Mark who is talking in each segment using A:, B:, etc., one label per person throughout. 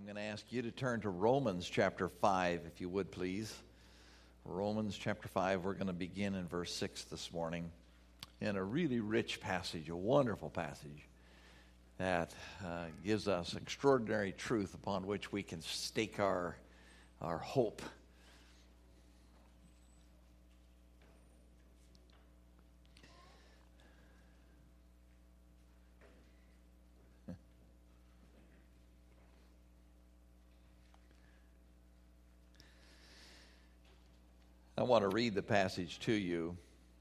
A: I'm going to ask you to turn to Romans chapter 5, if you would, please. Romans chapter 5, we're going to begin in verse 6 this morning. In a really rich passage, a wonderful passage that gives us extraordinary truth upon which we can stake our hope. I want to read the passage to you.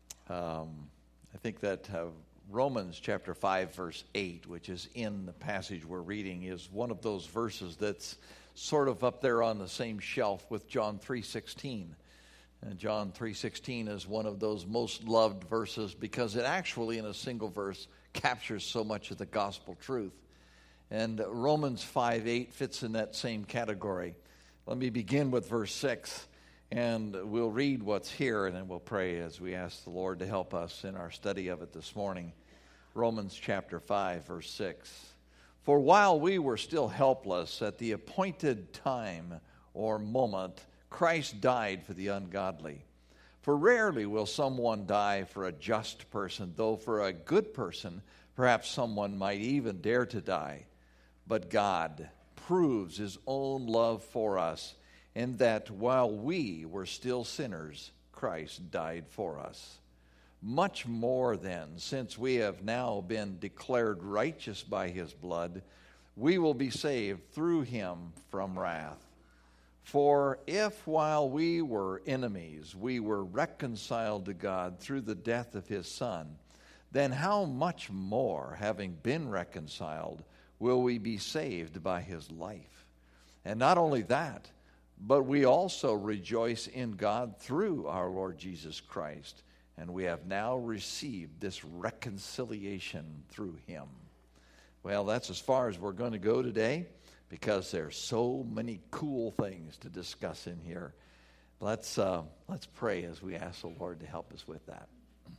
A: I think that Romans chapter 5, verse 8, which is in the passage we're reading, is one of those verses that's sort of up there on the same shelf with John 3:16. And John 3:16 is one of those most loved verses because it actually, in a single verse, captures so much of the gospel truth. And Romans 5:8 fits in that same category. Let me begin with verse 6. And we'll read what's here, and then we'll pray as we ask the Lord to help us in our study of it this morning. Romans chapter 5, verse 6. For while we were still helpless, at the appointed time or moment, Christ died for the ungodly. For rarely will someone die for a just person, though for a good person, perhaps someone might even dare to die. But God proves his own love for us, in that while we were still sinners, Christ died for us. Much more then, since we have now been declared righteous by his blood, we will be saved through him from wrath. For if while we were enemies, we were reconciled to God through the death of his Son, then how much more, having been reconciled, will we be saved by his life? And not only that, but we also rejoice in God through our Lord Jesus Christ, and we have now received this reconciliation through him. Well, that's as far as we're going to go today, because there's so many cool things to discuss in here. Let's pray as we ask the Lord to help us with that.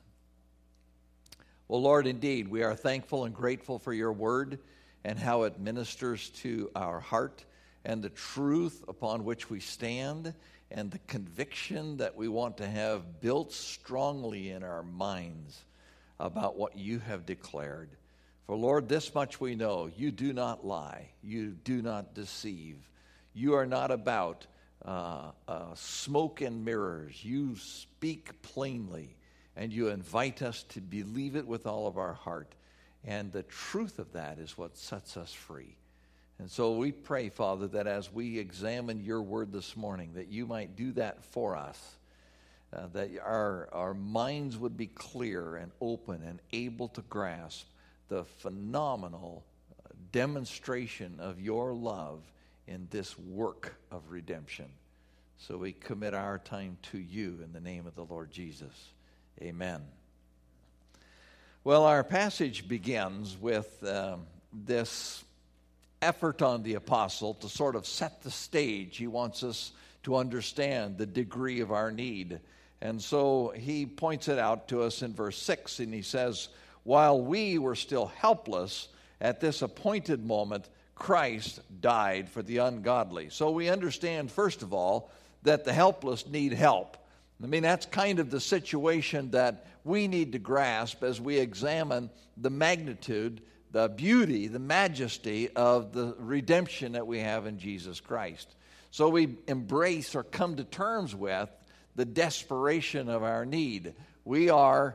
A: Well, Lord, indeed, we are thankful and grateful for your word and how it ministers to our heart, and the truth upon which we stand, and the conviction that we want to have built strongly in our minds about what you have declared. For Lord, this much we know: you do not lie, you do not deceive, you are not about smoke and mirrors. You speak plainly, and you invite us to believe it with all of our heart, and the truth of that is what sets us free. And so we pray, Father, that as we examine your word this morning, that you might do that for us, that our minds would be clear and open and able to grasp the phenomenal demonstration of your love in this work of redemption. So we commit our time to you in the name of the Lord Jesus. Amen. Well, our passage begins with this effort on the apostle to sort of set the stage. He wants us to understand the degree of our need. And so he points it out to us in verse 6, and he says, while we were still helpless, at this appointed moment, Christ died for the ungodly. So we understand, first of all, that the helpless need help. I mean, that's kind of the situation that we need to grasp as we examine the magnitude, the beauty, the majesty of the redemption that we have in Jesus Christ. So we embrace or come to terms with the desperation of our need. We are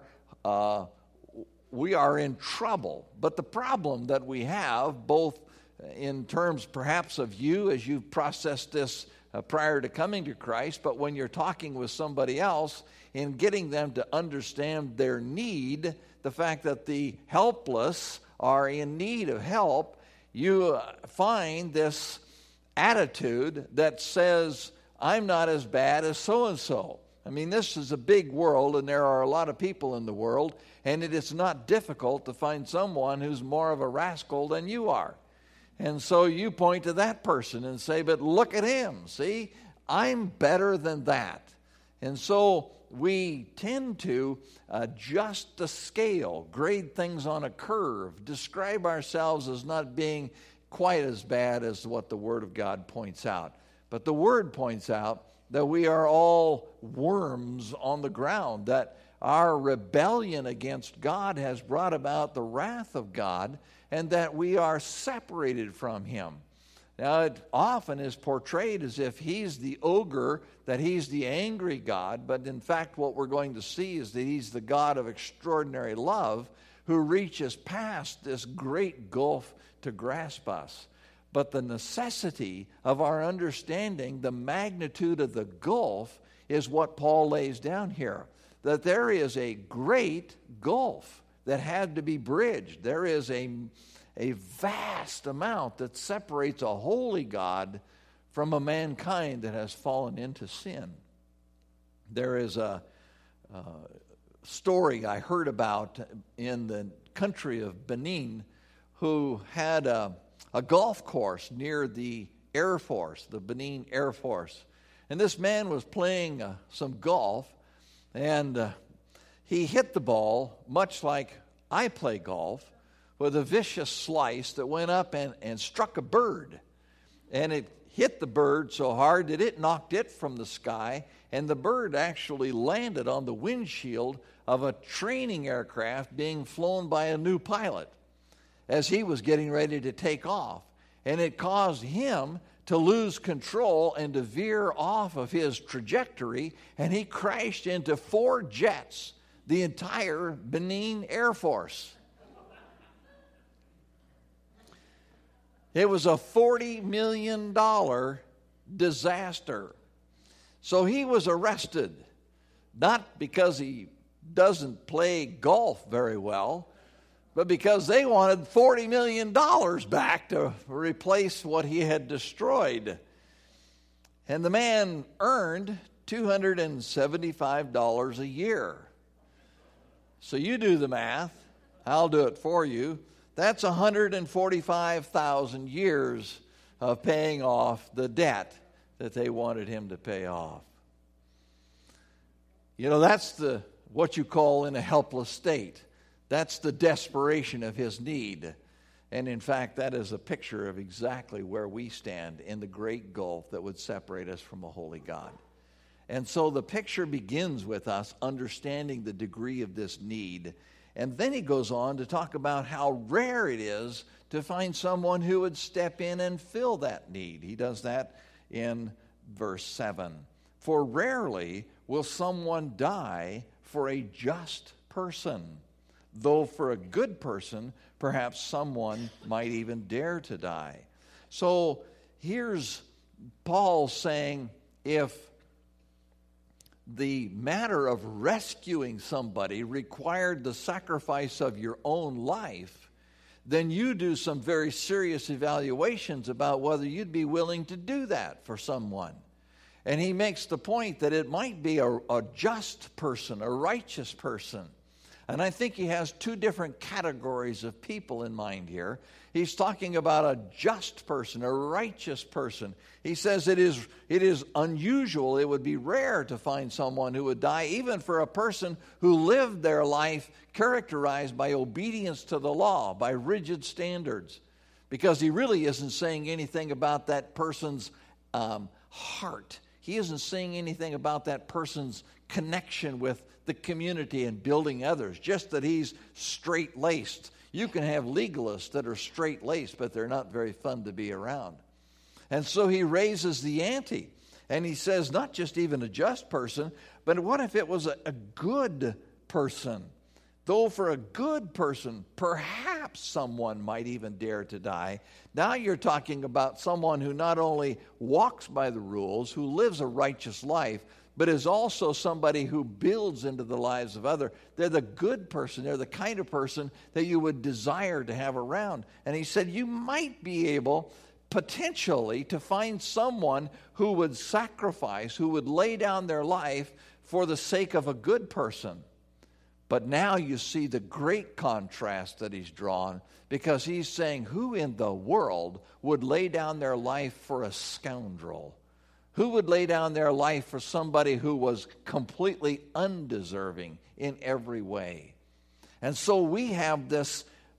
A: in trouble. But the problem that we have, both in terms perhaps of you as you've processed this prior to coming to Christ, but when you're talking with somebody else, in getting them to understand their need, the fact that the helpless are in need of help, you find this attitude that says, I'm not as bad as so-and-so. I mean, this is a big world, and there are a lot of people in the world, and it is not difficult to find someone who's more of a rascal than you are. And so you point to that person and say, but look at him, see? I'm better than that. And so we tend to adjust the scale, grade things on a curve, describe ourselves as not being quite as bad as what the Word of God points out. But the Word points out that we are all worms on the ground, that our rebellion against God has brought about the wrath of God, and that we are separated from Him. Now, it often is portrayed as if He's the ogre, that He's the angry God, but in fact what we're going to see is that He's the God of extraordinary love who reaches past this great gulf to grasp us. But the necessity of our understanding the magnitude of the gulf is what Paul lays down here, that there is a great gulf that had to be bridged. There is a vast amount that separates a holy God from a mankind that has fallen into sin. There is a story I heard about in the country of Benin, who had a golf course near the Air Force, the Benin Air Force. And this man was playing some golf, and he hit the ball, much like I play golf, with a vicious slice that went up and struck a bird. And it hit the bird so hard that it knocked it from the sky, and the bird actually landed on the windshield of a training aircraft being flown by a new pilot as he was getting ready to take off. And it caused him to lose control and to veer off of his trajectory, and he crashed into 4 jets, the entire Benin Air Force. It was a $40 million disaster. So he was arrested, not because he doesn't play golf very well, but because they wanted $40 million back to replace what he had destroyed. And the man earned $275 a year. So you do the math. I'll do it for you. That's 145,000 years of paying off the debt that they wanted him to pay off. You know, that's what you call in a helpless state. That's the desperation of his need. And in fact, that is a picture of exactly where we stand in the great gulf that would separate us from a holy God. And so the picture begins with us understanding the degree of this need. And then he goes on to talk about how rare it is to find someone who would step in and fill that need. He does that in verse 7. For rarely will someone die for a just person, though for a good person, perhaps someone might even dare to die. So here's Paul saying, if the matter of rescuing somebody required the sacrifice of your own life, then you do some very serious evaluations about whether you'd be willing to do that for someone. And he makes the point that it might be a just person, a righteous person. And I think he has 2 different categories of people in mind here. He's talking about a just person, a righteous person. He says it is unusual, it would be rare to find someone who would die, even for a person who lived their life characterized by obedience to the law, by rigid standards. Because he really isn't saying anything about that person's heart. He isn't saying anything about that person's connection with the community and building others, just that he's straight-laced. You can have legalists that are straight-laced, but they're not very fun to be around. And so he raises the ante, and he says not just even a just person, but what if it was a good person? Though for a good person, perhaps someone might even dare to die. Now you're talking about someone who not only walks by the rules, who lives a righteous life, but is also somebody who builds into the lives of others. They're the good person. They're the kind of person that you would desire to have around. And he said you might be able potentially to find someone who would sacrifice, who would lay down their life for the sake of a good person. But now you see the great contrast that he's drawn, because he's saying, who in the world would lay down their life for a scoundrel? Who would lay down their life for somebody who was completely undeserving in every way? And so we have this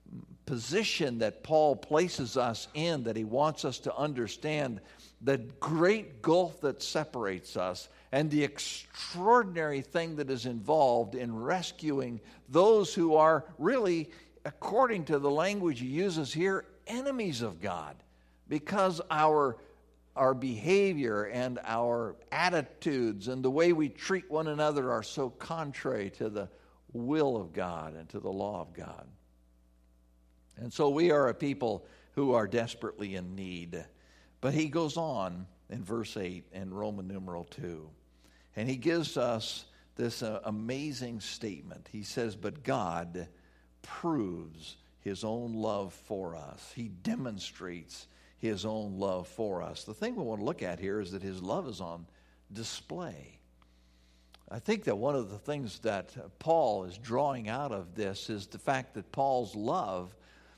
A: position that Paul places us in, that he wants us to understand the great gulf that separates us and the extraordinary thing that is involved in rescuing those who are really, according to the language he uses here, enemies of God, because our behavior and our attitudes and the way we treat one another are so contrary to the will of God and to the law of God. And so we are a people who are desperately in need. But he goes on in verse 8 in Roman numeral 2, and he gives us this amazing statement. He says, but God proves his own love for us. He demonstrates his own love for us. The thing we want to look at here is that his love is on display. I think that one of the things that Paul is drawing out of this is the fact that Paul's love,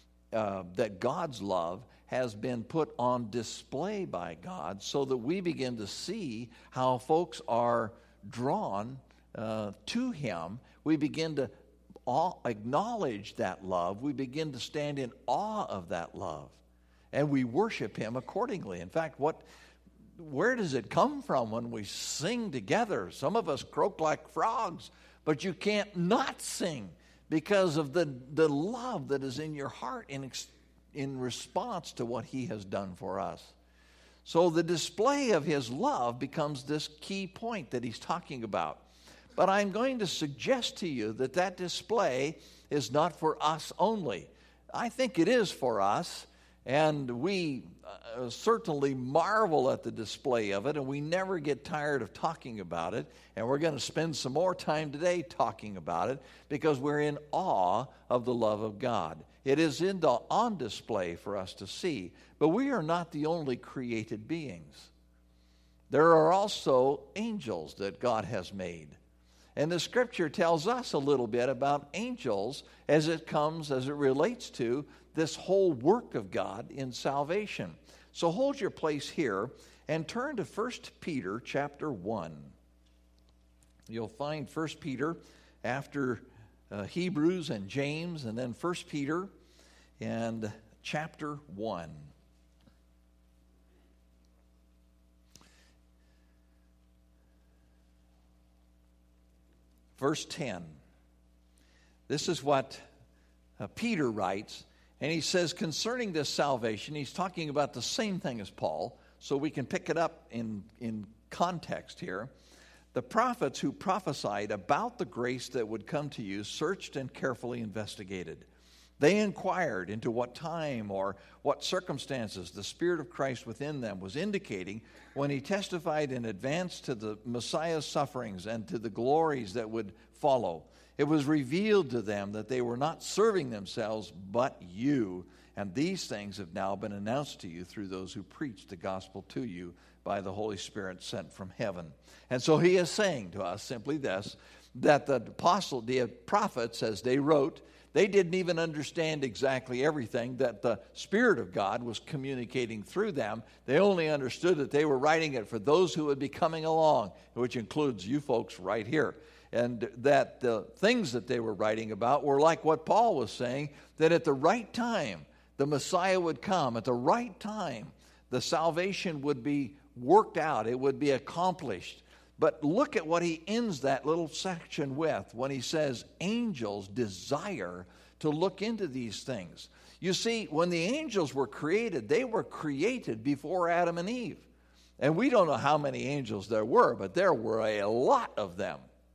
A: that God's love, has been put on display by God, so that we begin to see how folks are drawn to him. We begin to acknowledge that love. We begin to stand in awe of that love. And we worship him accordingly. In fact, where does it come from when we sing together? Some of us croak like frogs, but you can't not sing because of the love that is in your heart in response to what he has done for us. So the display of his love becomes this key point that he's talking about. But I'm going to suggest to you that display is not for us only. I think it is for us. And we certainly marvel at the display of it, and we never get tired of talking about it. And we're going to spend some more time today talking about it because we're in awe of the love of God. It is on display for us to see. But we are not the only created beings. There are also angels that God has made. And the Scripture tells us a little bit about angels as it relates to this whole work of God in salvation. So hold your place here and turn to 1 Peter chapter 1. You'll find 1 Peter after Hebrews and James, and then 1 Peter and chapter 1. Verse 10. This is what Peter writes. And he says, concerning this salvation, he's talking about the same thing as Paul, so we can pick it up in context here. The prophets who prophesied about the grace that would come to you searched and carefully investigated. They inquired into what time or what circumstances the Spirit of Christ within them was indicating when he testified in advance to the Messiah's sufferings and to the glories that would follow. It was revealed to them that they were not serving themselves, but you. And these things have now been announced to you through those who preach the gospel to you by the Holy Spirit sent from heaven. And so he is saying to us simply this, that the prophets, as they wrote, they didn't even understand exactly everything that the Spirit of God was communicating through them. They only understood that they were writing it for those who would be coming along, which includes you folks right here. And that the things that they were writing about were like what Paul was saying, that at the right time, the Messiah would come. At the right time, the salvation would be worked out. It would be accomplished. But look at what he ends that little section with when he says, angels desire to look into these things. You see, when the angels were created, they were created before Adam and Eve. And we don't know how many angels there were, but there were a lot of them.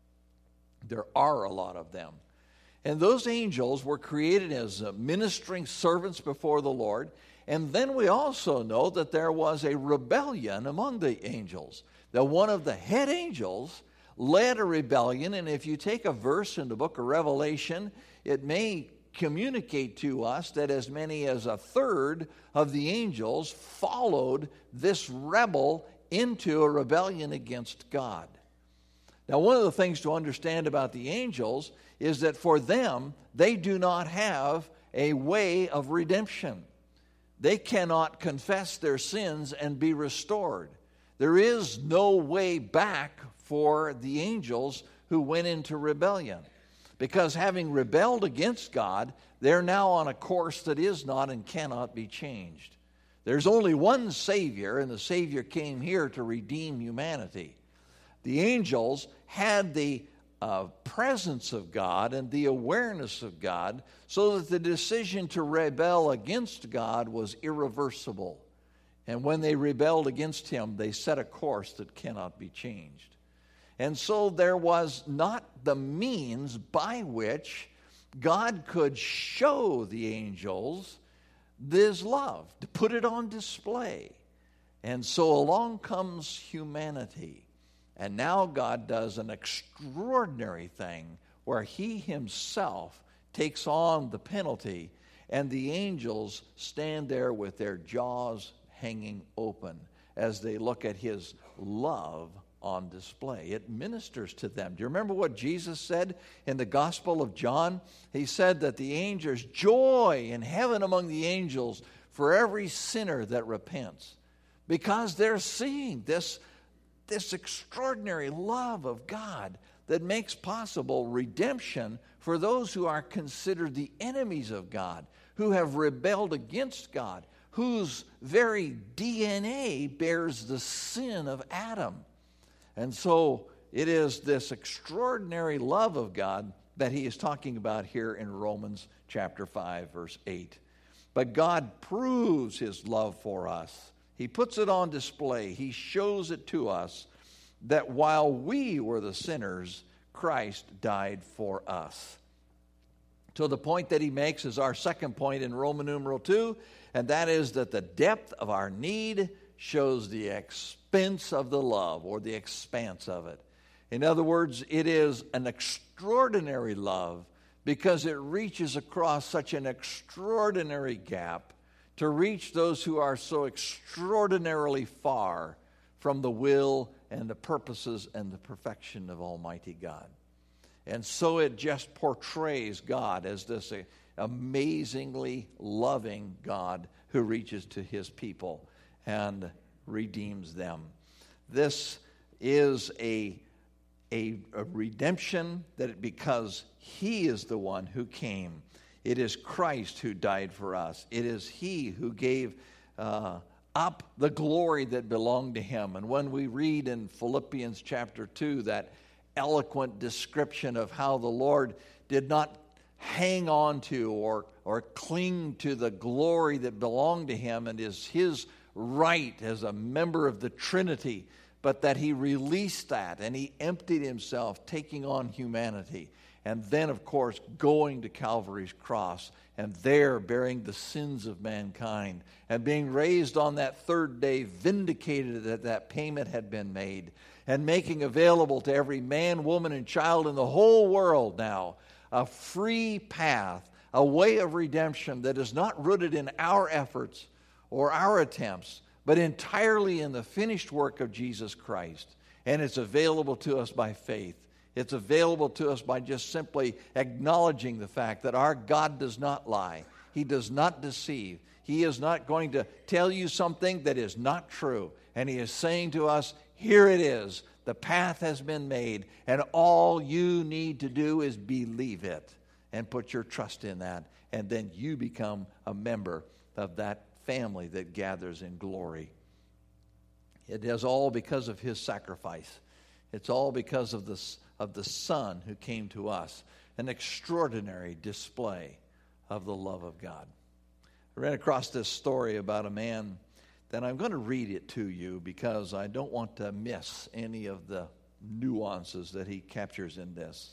A: There are a lot of them. And those angels were created as ministering servants before the Lord. And then we also know that there was a rebellion among the angels. That one of the head angels led a rebellion. And if you take a verse in the book of Revelation, it may communicate to us that as many as a third of the angels followed this rebel into a rebellion against God. Now, one of the things to understand about the angels is that for them, they do not have a way of redemption. They cannot confess their sins and be restored. There is no way back for the angels who went into rebellion. Because having rebelled against God, they're now on a course that is not and cannot be changed. There's only one Savior, and the Savior came here to redeem humanity. The angels had the presence of God and the awareness of God, so that the decision to rebel against God was irreversible. And when they rebelled against Him, they set a course that cannot be changed. And so there was not the means by which God could show the angels this love, to put it on display. And so along comes humanity. And now God does an extraordinary thing where He Himself takes on the penalty, and the angels stand there with their jaws hanging open as they look at His love on display. It ministers to them. Do you remember what Jesus said in the Gospel of John? He said that the angels, joy in heaven among the angels for every sinner that repents, because they're seeing this extraordinary love of God that makes possible redemption for those who are considered the enemies of God, who have rebelled against God, whose very DNA bears the sin of Adam. And so it is this extraordinary love of God that he is talking about here in Romans chapter 5, verse 8. But God proves His love for us. He puts it on display. He shows it to us that while we were the sinners, Christ died for us. To the point that he makes is our second point in Roman numeral 2, and that is that the depth of our need shows the expense of the love, or the expanse of it. In other words, it is an extraordinary love because it reaches across such an extraordinary gap to reach those who are so extraordinarily far from the will and the purposes and the perfection of Almighty God. And so it just portrays God as this amazingly loving God who reaches to His people and redeems them. This is a redemption that because He is the one who came. It is Christ who died for us. It is He who gave up the glory that belonged to Him. And when we read in Philippians chapter 2 that eloquent description of how the Lord did not hang on to or cling to the glory that belonged to Him and is His right as a member of the Trinity, but that He released that and He emptied Himself, taking on humanity. And then, of course, going to Calvary's cross and there bearing the sins of mankind and being raised on that third day, vindicated that that payment had been made, and making available to every man, woman, and child in the whole world now a free path, a way of redemption that is not rooted in our efforts or our attempts, but entirely in the finished work of Jesus Christ. And it's available to us by faith. It's available to us by just simply acknowledging the fact that our God does not lie. He does not deceive. He is not going to tell you something that is not true. And He is saying to us, here it is. The path has been made, and all you need to do is believe it and put your trust in that. And then you become a member of that family that gathers in glory. It is all because of His sacrifice. It's all because of the Son who came to us. An extraordinary display of the love of God. I ran across this story about a man that I'm going to read it to you because I don't want to miss any of the nuances that he captures in this.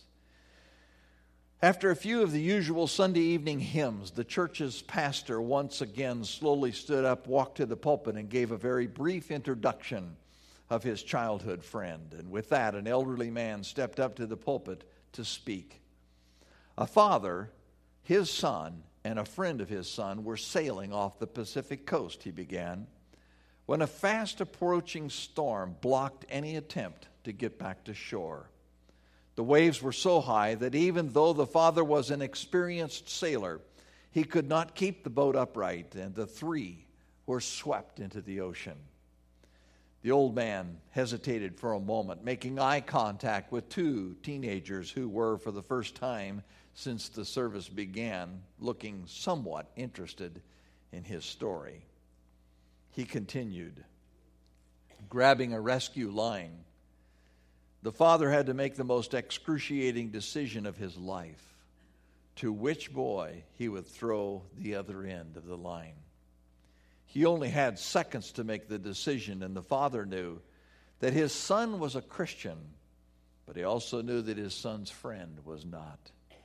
A: After a few of the usual Sunday evening hymns, the church's pastor once again slowly stood up, walked to the pulpit, and gave a very brief introduction of his childhood friend. And with that, an elderly man stepped up to the pulpit to speak. A father, his son, and a friend of his son were sailing off the Pacific coast, he began, when a fast approaching storm blocked any attempt to get back to shore. The waves were so high that even though the father was an experienced sailor, he could not keep the boat upright, and the three were swept into the ocean. The old man hesitated for a moment, making eye contact with two teenagers who were, for the first time since the service began, looking somewhat interested in his story. He continued, grabbing a rescue line. The father had to make the most excruciating decision of his life, to which boy he would throw the other end of the line. He only had seconds to make the decision, and the father knew that his son was a Christian, but he also knew that his son's friend was not.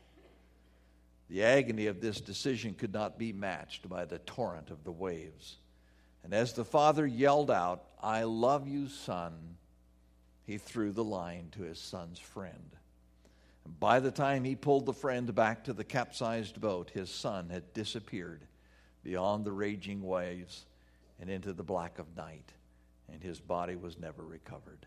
A: The agony of this decision could not be matched by the torrent of the waves. And as the father yelled out, "I love you, son," he threw the line to his son's friend. And by the time he pulled the friend back to the capsized boat, his son had disappeared beyond the raging waves and into the black of night, and his body was never recovered.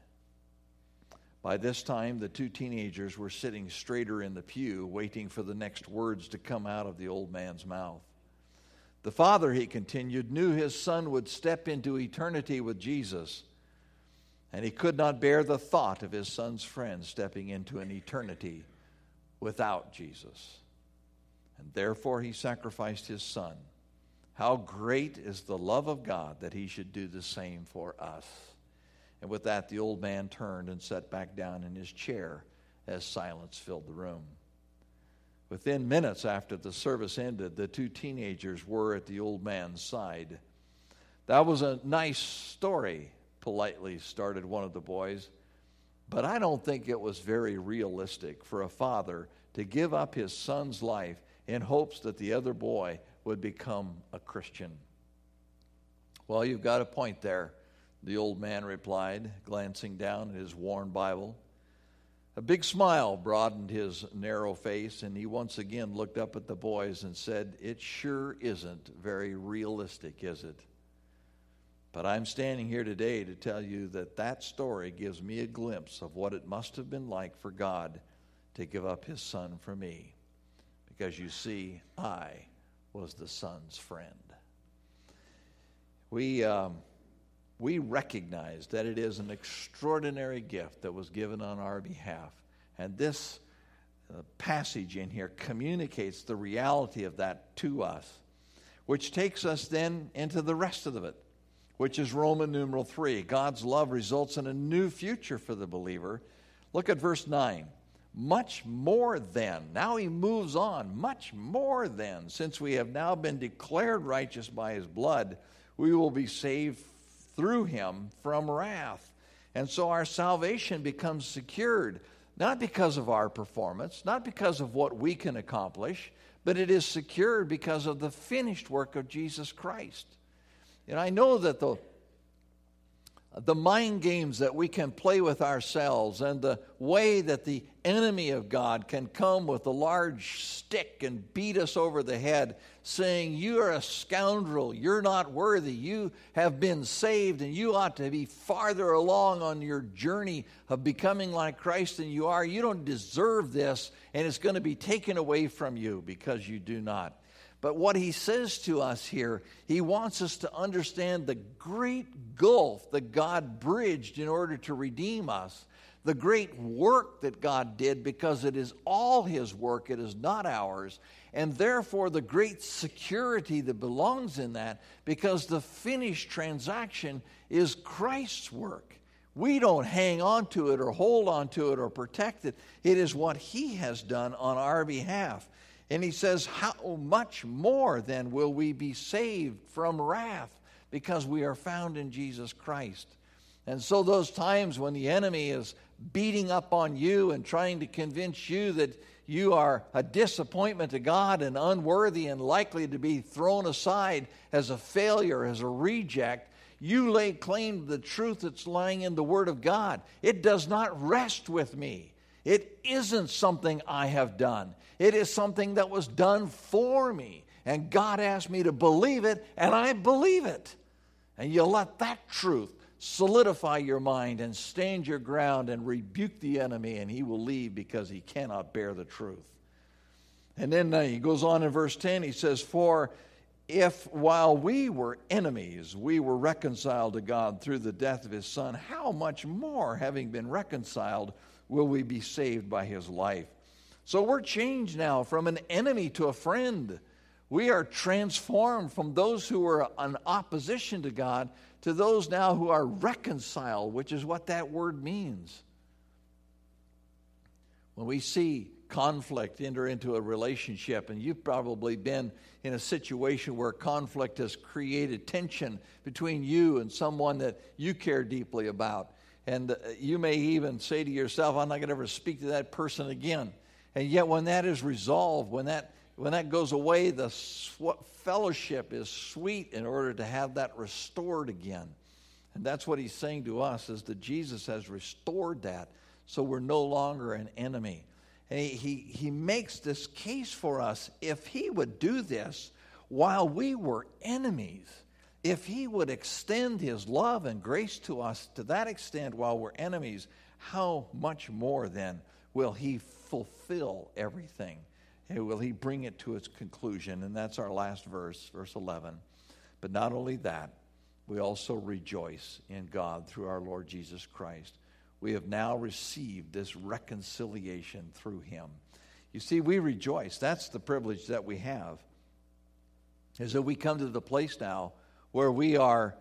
A: By this time, the two teenagers were sitting straighter in the pew, waiting for the next words to come out of the old man's mouth. The father, he continued, knew his son would step into eternity with Jesus, and he could not bear the thought of his son's friend stepping into an eternity without Jesus. And therefore he sacrificed his son. How great is the love of God that he should do the same for us. And with that, the old man turned and sat back down in his chair as silence filled the room. Within minutes after the service ended, the two teenagers were at the old man's side. "That was a nice story," politely started one of the boys, "but I don't think it was very realistic for a father to give up his son's life in hopes that the other boy would become a Christian." "Well, you've got a point there," the old man replied, glancing down at his worn Bible. A big smile broadened his narrow face, and he once again looked up at the boys and said, "It sure isn't very realistic, is it? But I'm standing here today to tell you that that story gives me a glimpse of what it must have been like for God to give up his son for me. Because you see, I was the son's friend." We recognize that it is an extraordinary gift that was given on our behalf. And this passage in here communicates the reality of that to us, which takes us then into the rest of it, which is Roman numeral 3. God's love results in a new future for the believer. Look at verse 9. "Much more then," now he moves on, "much more then, since we have now been declared righteous by his blood, we will be saved through him from wrath." And so our salvation becomes secured, not because of our performance, not because of what we can accomplish, but it is secured because of the finished work of Jesus Christ. And I know that the mind games that we can play with ourselves and the way that the enemy of God can come with a large stick and beat us over the head saying, "You are a scoundrel, you're not worthy, you have been saved and you ought to be farther along on your journey of becoming like Christ than you are. You don't deserve this and it's going to be taken away from you because you do not." But what he says to us here, he wants us to understand the great gulf that God bridged in order to redeem us, the great work that God did because it is all his work, it is not ours, and therefore the great security that belongs in that because the finished transaction is Christ's work. We don't hang on to it or hold on to it or protect it. It is what he has done on our behalf. And he says, how much more then will we be saved from wrath because we are found in Jesus Christ? And so those times when the enemy is beating up on you and trying to convince you that you are a disappointment to God and unworthy and likely to be thrown aside as a failure, as a reject, you lay claim to the truth that's lying in the Word of God. It does not rest with me. It isn't something I have done. It is something that was done for me. And God asked me to believe it, and I believe it. And you let that truth solidify your mind and stand your ground and rebuke the enemy, and he will leave because he cannot bear the truth. And then he goes on in verse 10, he says, "For if while we were enemies, we were reconciled to God through the death of his Son, how much more, having been reconciled, will we be saved by his life? So we're changed now from an enemy to a friend. We are transformed from those who were in opposition to God to those now who are reconciled, which is what that word means. When we see conflict enter into a relationship, and you've probably been in a situation where conflict has created tension between you and someone that you care deeply about, and you may even say to yourself, I'm not going to ever speak to that person again. And yet when that is resolved, when that goes away, the fellowship is sweet in order to have that restored again. And that's what he's saying to us, is that Jesus has restored that, so we're no longer an enemy. And he makes this case for us. If he would do this while we were enemies, if he would extend his love and grace to us to that extent while we're enemies, how much more then will he fulfill everything? And will he bring it to its conclusion? And that's our last verse, verse 11. But not only that, we also rejoice in God through our Lord Jesus Christ. We have now received this reconciliation through him. You see, we rejoice. That's the privilege that we have, is that we come to the place now where we are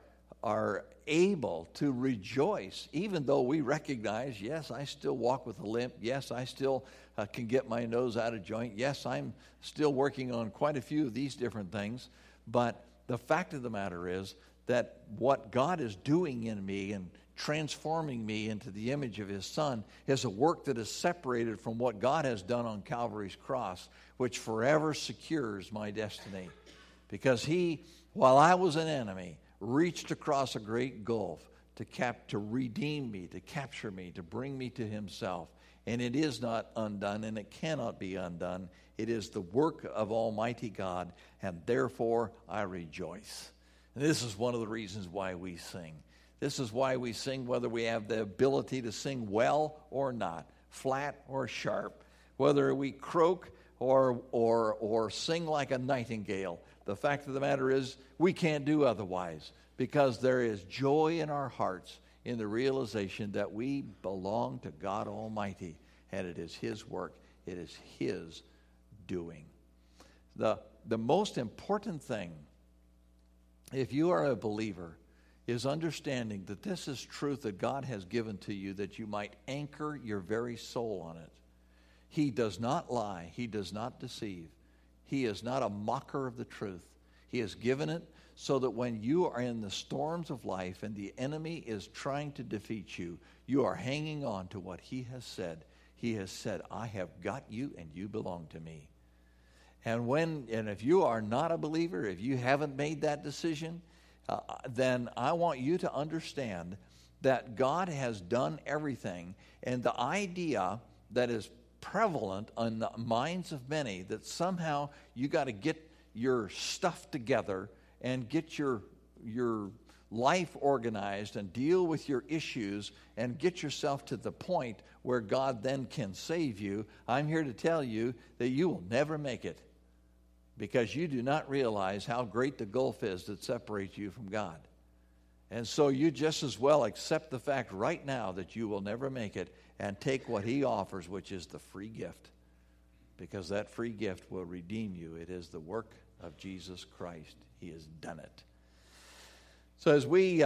A: able to rejoice, even though we recognize, yes, I still walk with a limp. Yes, I still can get my nose out of joint. Yes, I'm still working on quite a few of these different things. But the fact of the matter is that what God is doing in me and transforming me into the image of his Son is a work that is separated from what God has done on Calvary's cross, which forever secures my destiny. Because he, while I was an enemy, reached across a great gulf to redeem me, to capture me, to bring me to himself. And it is not undone, and it cannot be undone. It is the work of Almighty God, and therefore I rejoice. And this is one of the reasons why we sing. This is why we sing, whether we have the ability to sing well or not, flat or sharp, whether we croak or sing like a nightingale. The fact of the matter is, we can't do otherwise, because there is joy in our hearts in the realization that we belong to God Almighty, and it is his work. It is his doing. The most important thing, if you are a believer, is understanding that this is truth that God has given to you, that you might anchor your very soul on it. He does not lie. He does not deceive. He is not a mocker of the truth. He has given it so that when you are in the storms of life and the enemy is trying to defeat you, you are hanging on to what he has said. He has said, I have got you and you belong to me. And if you are not a believer, if you haven't made that decision, then I want you to understand that God has done everything. And the idea that is prevalent on the minds of many, that somehow you got to get your stuff together and get your life organized and deal with your issues and get yourself to the point where God then can save you, I'm here to tell you that you will never make it, because you do not realize how great the gulf is that separates you from God. And so you just as well accept the fact right now that you will never make it and take what he offers, which is the free gift, because that free gift will redeem you. It is the work of Jesus Christ. He has done it. So as we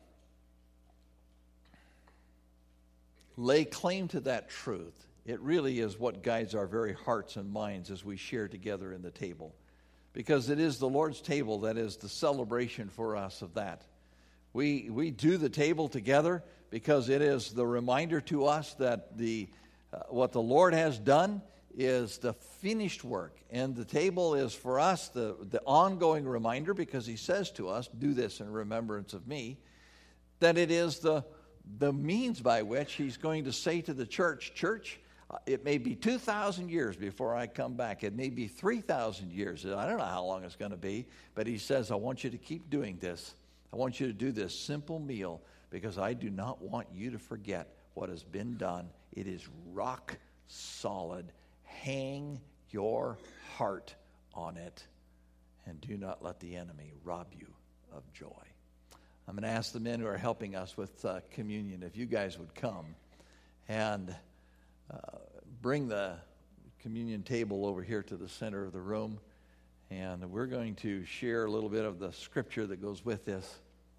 A: lay claim to that truth, it really is what guides our very hearts and minds as we share together in the table. Because it is the Lord's table that is the celebration for us of that. We do the table together because it is the reminder to us that what the Lord has done is the finished work. And the table is for us the ongoing reminder, because he says to us, do this in remembrance of me, that it is the means by which he's going to say to the church, it may be 2,000 years before I come back. It may be 3,000 years. I don't know how long it's going to be, but he says, I want you to keep doing this. I want you to do this simple meal, because I do not want you to forget what has been done. It is rock solid. Hang your heart on it and do not let the enemy rob you of joy. I'm going to ask the men who are helping us with communion if you guys would come and bring the communion table over here to the center of the room, and we're going to share a little bit of the scripture that goes with this.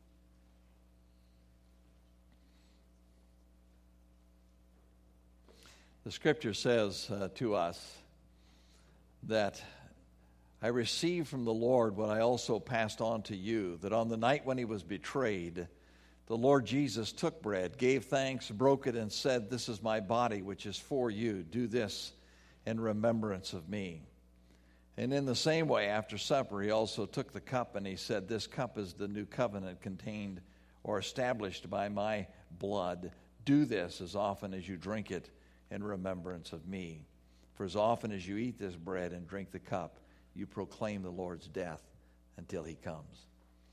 A: The scripture says to us that I received from the Lord what I also passed on to you, that on the night when he was betrayed, the Lord Jesus took bread, gave thanks, broke it, and said, "This is my body, which is for you. Do this in remembrance of me." And in the same way, after supper, he also took the cup, and he said, "This cup is the new covenant contained or established by my blood. Do this as often as you drink it in remembrance of me. For as often as you eat this bread and drink the cup, you proclaim the Lord's death until he comes."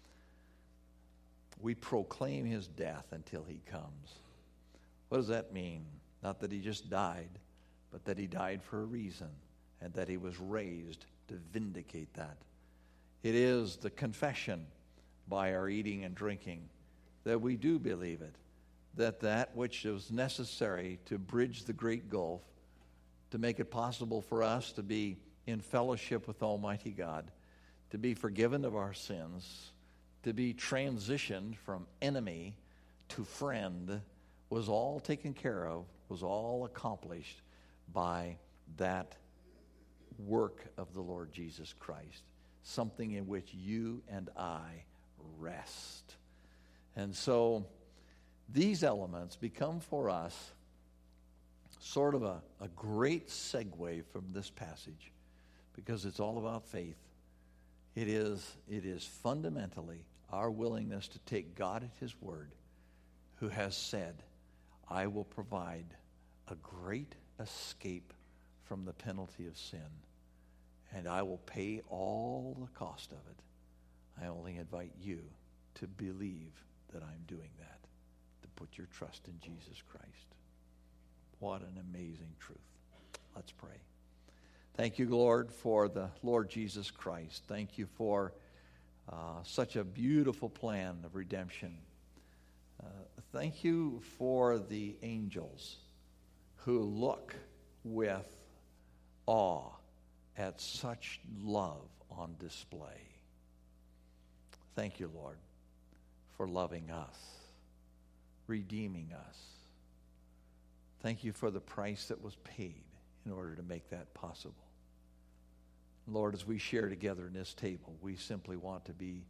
A: We proclaim his death until he comes. What does that mean? Not that he just died, but that he died for a reason, and that he was raised to vindicate that. It is the confession by our eating and drinking that we do believe it, that which is necessary to bridge the great gulf, to make it possible for us to be in fellowship with Almighty God, to be forgiven of our sins, to be transitioned from enemy to friend, was all taken care of, was all accomplished by that work of the Lord Jesus Christ, something in which you and I rest. And so these elements become for us sort of a great segue from this passage, because it's all about faith. It is fundamentally our willingness to take God at his word, who has said, "I will provide a great escape from the penalty of sin, and I will pay all the cost of it. I only invite you to believe that I'm doing that, to put your trust in Jesus Christ." What an amazing truth. Let's pray. Thank you, Lord, for the Lord Jesus Christ. Thank you for such a beautiful plan of redemption. Thank you for the angels who look with awe at such love on display. Thank you, Lord, for loving us, redeeming us. Thank you for the price that was paid in order to make that possible. Lord, as we share together in this table, we simply want to be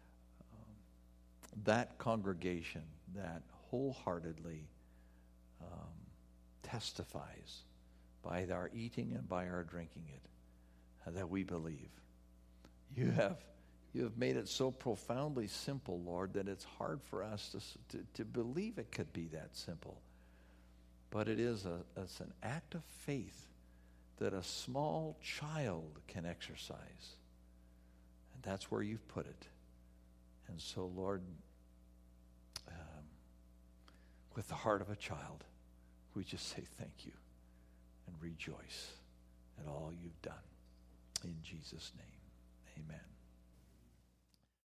A: that congregation that wholeheartedly testifies by our eating and by our drinking it, that we believe. You have made it so profoundly simple, Lord, that it's hard for us to believe it could be that simple. But it's an act of faith that a small child can exercise. And that's where you've put it. And so, Lord, with the heart of a child, we just say thank you and rejoice at all you've done. In Jesus' name, amen.